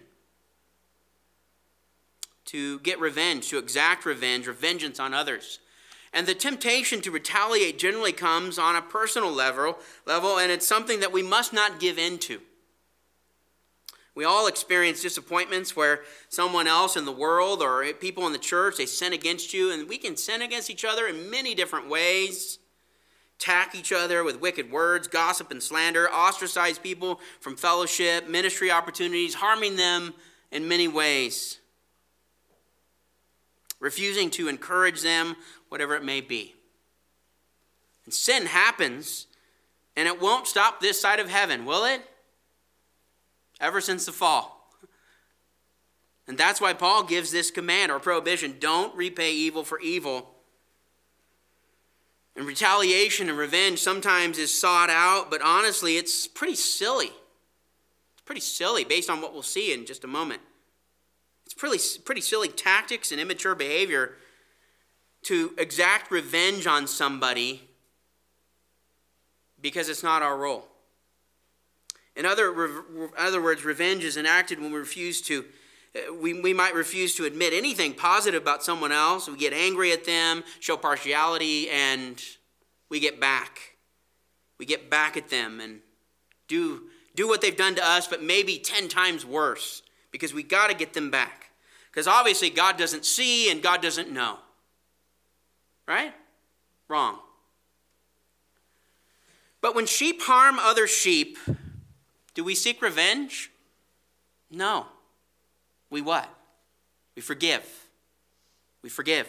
To get revenge, to exact revenge or vengeance on others. And the temptation to retaliate generally comes on a personal level, and it's something that we must not give in to. We all experience disappointments where someone else in the world or people in the church, they sin against you, and we can sin against each other in many different ways. Attack each other with wicked words, gossip and slander, ostracize people from fellowship, ministry opportunities, harming them in many ways. Refusing to encourage them, whatever it may be. And sin happens, and it won't stop this side of heaven, will it? Ever since the fall. And that's why Paul gives this command or prohibition, don't repay evil for evil. And retaliation and revenge sometimes is sought out, but honestly, it's pretty silly. It's pretty silly based on what we'll see in just a moment. It's pretty silly tactics and immature behavior to exact revenge on somebody because it's not our role. In other words, revenge is enacted when we might refuse to admit anything positive about someone else. We get angry at them, show partiality, and we get back. We get back at them and do what they've done to us, but maybe 10 times worse, because we got to get them back. Because obviously God doesn't see and God doesn't know. Right? Wrong. But when sheep harm other sheep, do we seek revenge? No. We what? We forgive. We forgive.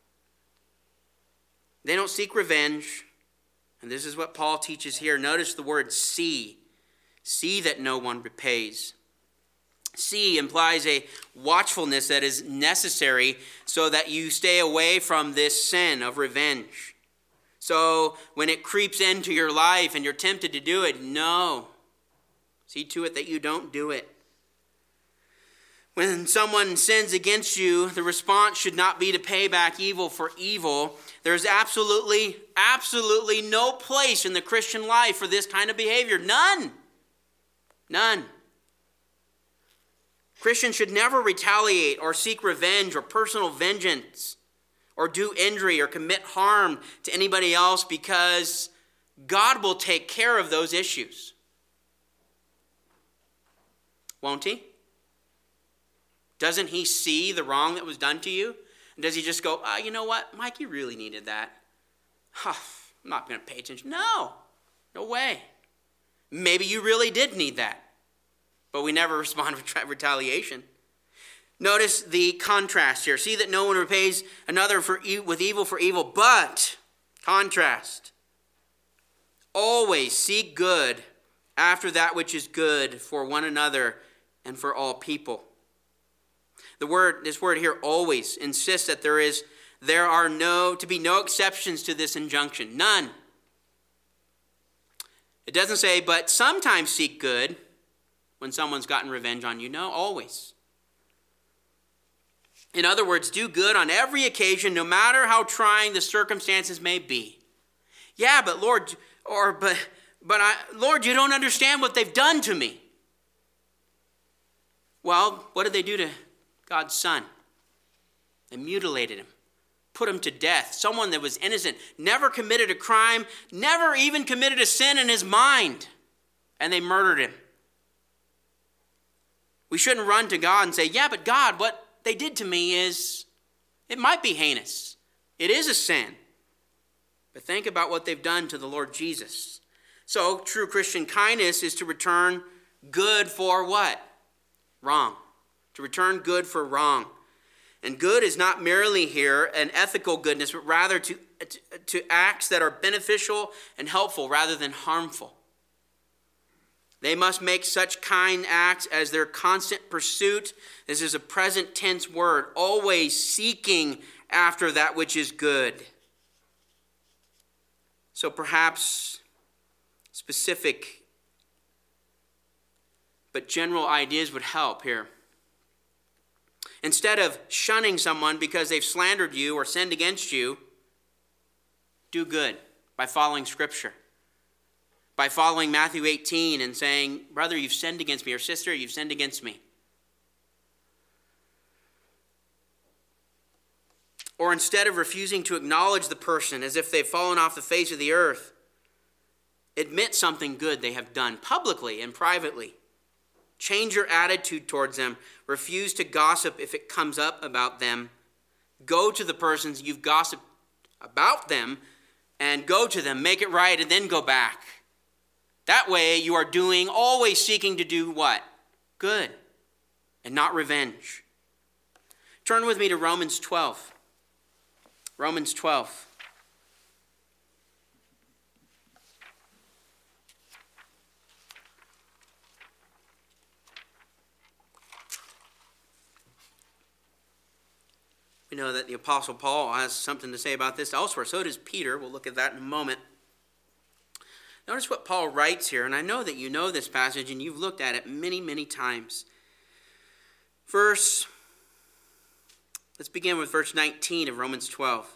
They don't seek revenge. And this is what Paul teaches here. Notice the word see. See that no one repays. See implies a watchfulness that is necessary so that you stay away from this sin of revenge. So when it creeps into your life and you're tempted to do it, no. See to it that you don't do it. When someone sins against you, the response should not be to pay back evil for evil. There's absolutely no place in the Christian life for this kind of behavior. None. None. Christians should never retaliate or seek revenge or personal vengeance or do injury or commit harm to anybody else, because God will take care of those issues. Won't He? Doesn't He see the wrong that was done to you? And does He just go, you know what, Mike, you really needed that. I'm not going to pay attention. No way. Maybe you really did need that. But we never respond with retaliation. Notice the contrast here. See that no one repays another with evil for evil, but, contrast, always seek good after that which is good for one another and for all people. This word here, always, insists that there are to be no exceptions to this injunction. None. It doesn't say, but sometimes seek good when someone's gotten revenge on you. No, always. In other words, do good on every occasion, no matter how trying the circumstances may be. Yeah, but Lord, Lord, you don't understand what they've done to me. Well, what did they do to God's son? They mutilated him, put him to death. Someone that was innocent, never committed a crime, never even committed a sin in his mind, and they murdered him. We shouldn't run to God and say, yeah, but God, what they did to me it might be heinous. It is a sin. But think about what they've done to the Lord Jesus. So, true Christian kindness is to return good for what? Wrong. To return good for wrong. And good is not merely here an ethical goodness, but rather to acts that are beneficial and helpful rather than harmful. They must make such kind acts as their constant pursuit. This is a present tense word, always seeking after that which is good. So perhaps specific but general ideas would help here. Instead of shunning someone because they've slandered you or sinned against you, do good by following Scripture. By following Matthew 18 and saying, brother, you've sinned against me, or sister, you've sinned against me. Or instead of refusing to acknowledge the person as if they've fallen off the face of the earth, admit something good they have done publicly and privately. Change your attitude towards them. Refuse to gossip if it comes up about them. Go to the persons you've gossiped about them and go to them. Make it right and then go back. That way you are always seeking to do what? Good and not revenge. Turn with me to Romans 12. Romans 12. We know that the Apostle Paul has something to say about this elsewhere. So does Peter. We'll look at that in a moment. Notice what Paul writes here, and I know that you know this passage and you've looked at it many, many times. Let's begin with verse 19 of Romans 12.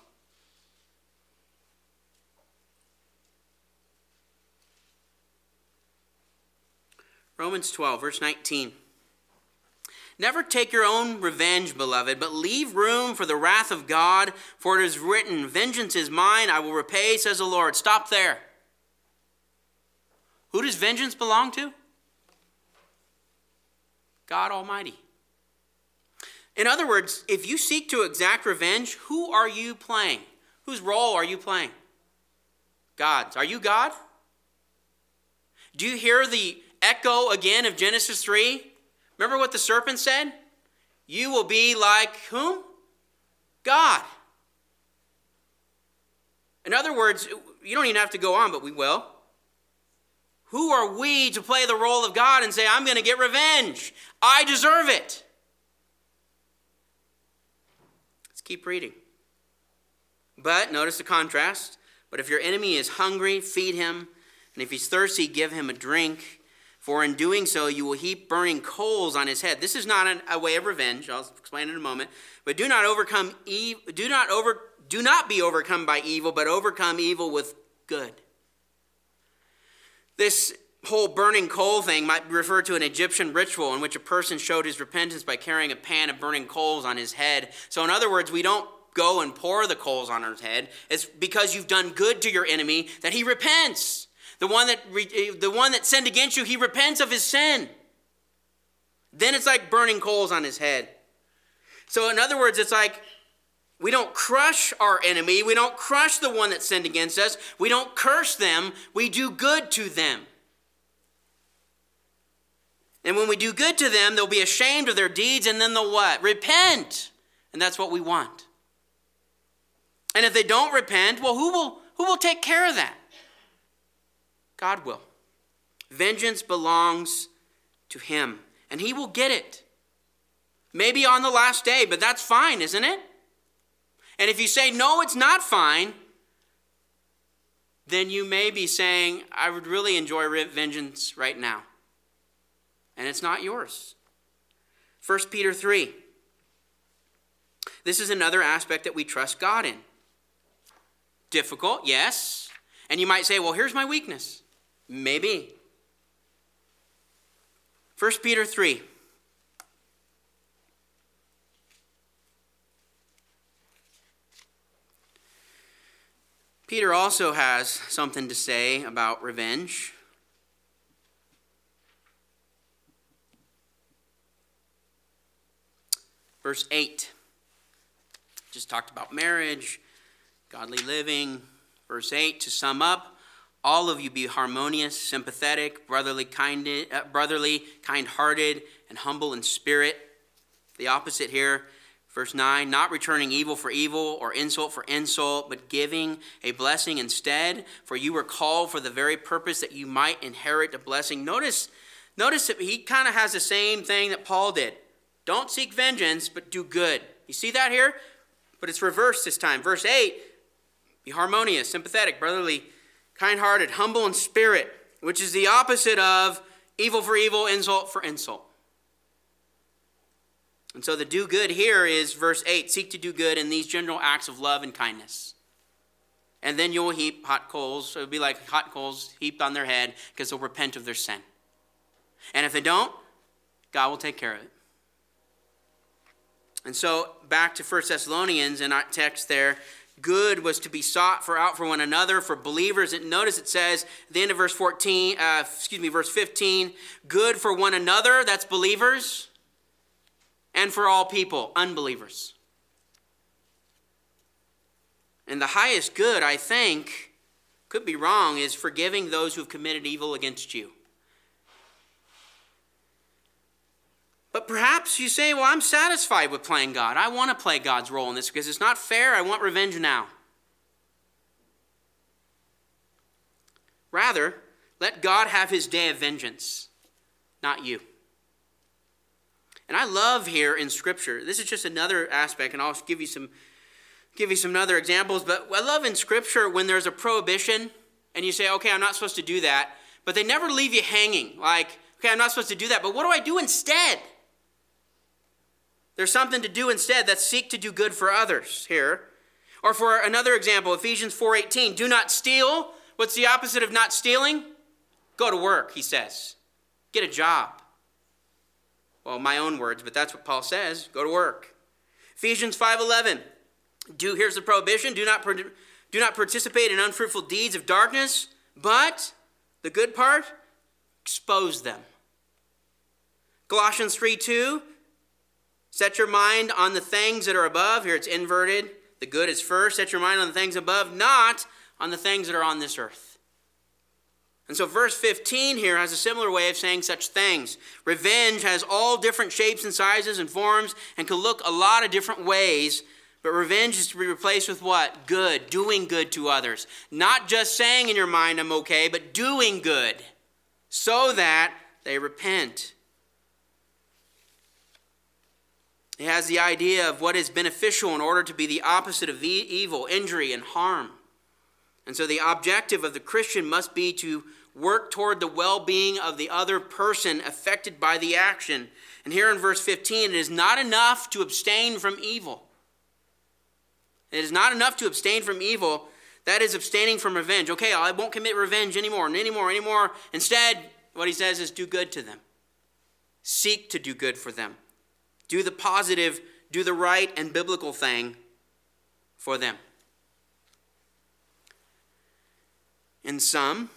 Romans 12, verse 19. Never take your own revenge, beloved, but leave room for the wrath of God, for it is written, vengeance is mine, I will repay, says the Lord. Stop there. Who does vengeance belong to? God Almighty. In other words, if you seek to exact revenge, who are you playing? Whose role are you playing? God's. Are you God? Do you hear the echo again of Genesis 3? Remember what the serpent said? You will be like whom? God. In other words, you don't even have to go on, but we will. Who are we to play the role of God and say, I'm going to get revenge. I deserve it. Let's keep reading. But, notice the contrast. But if your enemy is hungry, feed him. And if he's thirsty, give him a drink. For in doing so, you will heap burning coals on his head. This is not a way of revenge. I'll explain in a moment. But do not be overcome by evil, but overcome evil with good. This whole burning coal thing might refer to an Egyptian ritual in which a person showed his repentance by carrying a pan of burning coals on his head. So in other words, we don't go and pour the coals on his head. It's because you've done good to your enemy that he repents. The one that sinned against you, he repents of his sin. Then it's like burning coals on his head. So in other words, it's like we don't crush our enemy. We don't crush the one that sinned against us. We don't curse them. We do good to them. And when we do good to them, they'll be ashamed of their deeds, and then they'll what? Repent. And that's what we want. And if they don't repent, well, who will take care of that? God will. Vengeance belongs to him, and he will get it. Maybe on the last day, but that's fine, isn't it? And if you say, no, it's not fine, then you may be saying, I would really enjoy vengeance right now. And it's not yours. 1 Peter 3. This is another aspect that we trust God in. Difficult, yes. And you might say, well, here's my weakness. Maybe. 1 Peter 3. Peter also has something to say about revenge. Verse 8. Just talked about marriage, godly living. Verse 8, to sum up, all of you be harmonious, sympathetic, brotherly, kind-hearted, and humble in spirit. The opposite here. Verse 9, not returning evil for evil or insult for insult, but giving a blessing instead. For you were called for the very purpose that you might inherit a blessing. Notice that he kind of has the same thing that Paul did. Don't seek vengeance, but do good. You see that here? But it's reversed this time. Verse 8, be harmonious, sympathetic, brotherly, kind-hearted, humble in spirit, which is the opposite of evil for evil, insult for insult. And so the do good here is verse 8, seek to do good in these general acts of love and kindness. And then you'll heap hot coals. So it'll be like hot coals heaped on their head because they'll repent of their sin. And if they don't, God will take care of it. And so back to 1 Thessalonians in our text there, good was to be sought out for one another, for believers. And notice it says at the end of verse 15, good for one another, that's believers, and for all people, unbelievers. And the highest good, I think, could be wrong, is forgiving those who have committed evil against you. But perhaps you say, well, I'm satisfied with playing God. I want to play God's role in this because it's not fair. I want revenge now. Rather, let God have his day of vengeance, not you. And I love here in Scripture, this is just another aspect, and I'll give you some other examples, but I love in Scripture when there's a prohibition, and you say, okay, I'm not supposed to do that, but they never leave you hanging, like, okay, I'm not supposed to do that, but what do I do instead? There's something to do instead. That's seek to do good for others here. Or for another example, Ephesians 4:18, do not steal. What's the opposite of not stealing? Go to work, he says. Get a job. Well, my own words, but that's what Paul says. Go to work. Ephesians 5:11, here's the prohibition. Do not participate in unfruitful deeds of darkness, but the good part, expose them. Colossians 3:2, set your mind on the things that are above. Here it's inverted. The good is first. Set your mind on the things above, not on the things that are on this earth. And so verse 15 here has a similar way of saying such things. Revenge has all different shapes and sizes and forms and can look a lot of different ways. But revenge is to be replaced with what? Good, doing good to others. Not just saying in your mind, I'm okay, but doing good so that they repent. It has the idea of what is beneficial in order to be the opposite of evil, injury, and harm. And so the objective of the Christian must be to work toward the well-being of the other person affected by the action. And here in verse 15, it is not enough to abstain from evil. It is not enough to abstain from evil. That is abstaining from revenge. Okay, I won't commit revenge anymore. Instead, what he says is do good to them. Seek to do good for them. Do the positive, do the right and biblical thing for them. In some,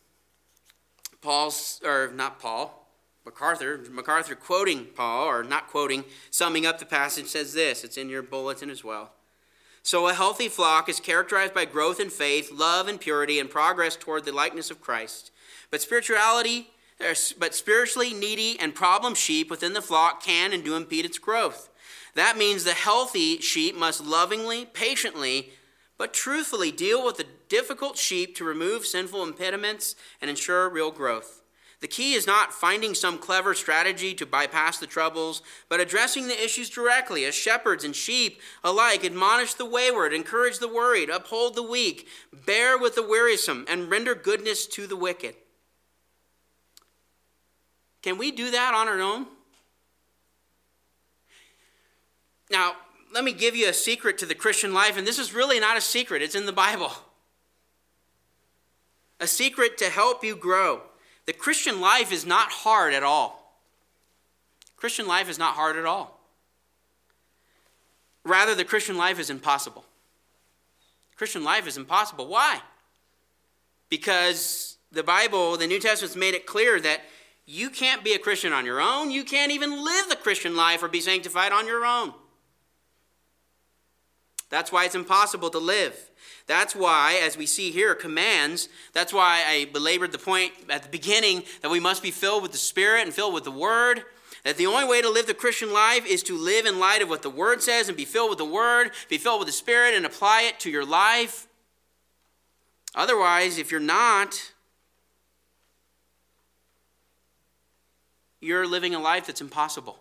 MacArthur quoting Paul, or not quoting, summing up the passage says this. It's in your bulletin as well. So a healthy flock is characterized by growth in faith, love and purity, and progress toward the likeness of Christ. But spiritually needy and problem sheep within the flock can and do impede its growth. That means the healthy sheep must lovingly, patiently, but truthfully deal with the difficult sheep to remove sinful impediments and ensure real growth. The key is not finding some clever strategy to bypass the troubles, but addressing the issues directly as shepherds and sheep alike admonish the wayward, encourage the worried, uphold the weak, bear with the wearisome, and render goodness to the wicked. Can we do that on our own? Now, let me give you a secret to the Christian life, and this is really not a secret. It's in the Bible. A secret to help you grow. The Christian life is not hard at all. Christian life is not hard at all. Rather, the Christian life is impossible. Christian life is impossible. Why? Because the Bible, the New Testament's made it clear that you can't be a Christian on your own. You can't even live the Christian life or be sanctified on your own. That's why it's impossible to live. That's why, as we see here, commands. That's why I belabored the point at the beginning that we must be filled with the Spirit and filled with the Word. That the only way to live the Christian life is to live in light of what the Word says and be filled with the Word, be filled with the Spirit, and apply it to your life. Otherwise, if you're not, you're living a life that's impossible.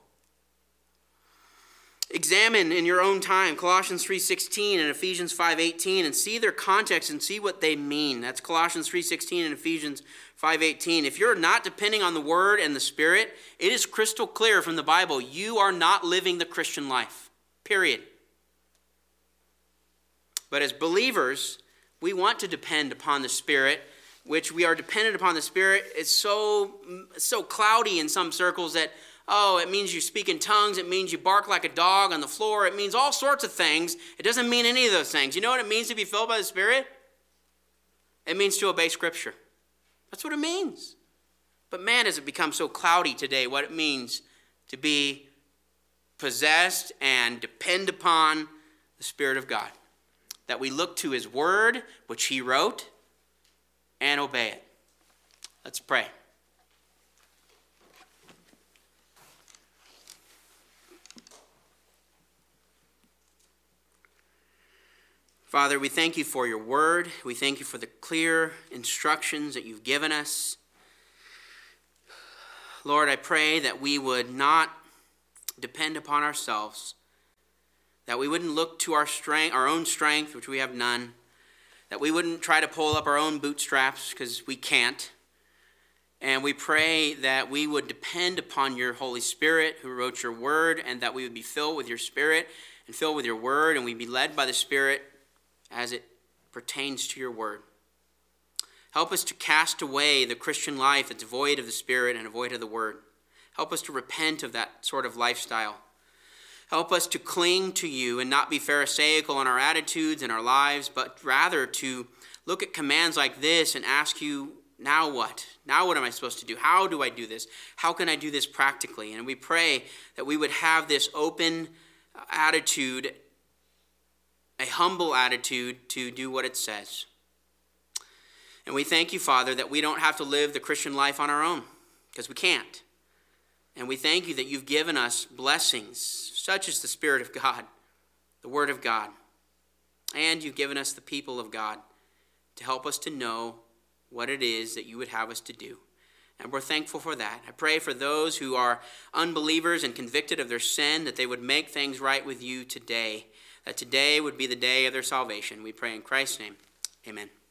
Examine in your own time Colossians 3:16 and Ephesians 5:18 and see their context and see what they mean. That's Colossians 3:16 and Ephesians 5:18. If you're not depending on the Word and the Spirit, it is crystal clear from the Bible, you are not living the Christian life. Period. But as believers, we want to depend upon the Spirit, which we are dependent upon the Spirit. It's so cloudy in some circles that it means you speak in tongues. It means you bark like a dog on the floor. It means all sorts of things. It doesn't mean any of those things. You know what it means to be filled by the Spirit? It means to obey Scripture. That's what it means. But man, has it become so cloudy today what it means to be possessed and depend upon the Spirit of God. That we look to His Word, which He wrote, and obey it. Let's pray. Father, we thank you for your word. We thank you for the clear instructions that you've given us. Lord, I pray that we would not depend upon ourselves, that we wouldn't look to our own strength, which we have none, that we wouldn't try to pull up our own bootstraps because we can't. And we pray that we would depend upon your Holy Spirit who wrote your word, and that we would be filled with your Spirit and filled with your word, and we'd be led by the Spirit as it pertains to your word. Help us to cast away the Christian life that's void of the Spirit and void of the word. Help us to repent of that sort of lifestyle. Help us to cling to you and not be pharisaical in our attitudes and our lives, but rather to look at commands like this and ask you, now what? Now what am I supposed to do? How do I do this? How can I do this practically? And we pray that we would have this open attitude, a humble attitude to do what it says. And we thank you, Father, that we don't have to live the Christian life on our own, because we can't. And we thank you that you've given us blessings, such as the Spirit of God, the Word of God. And you've given us the people of God to help us to know what it is that you would have us to do. And we're thankful for that. I pray for those who are unbelievers and convicted of their sin, that they would make things right with you today, that today would be the day of their salvation. We pray in Christ's name. Amen.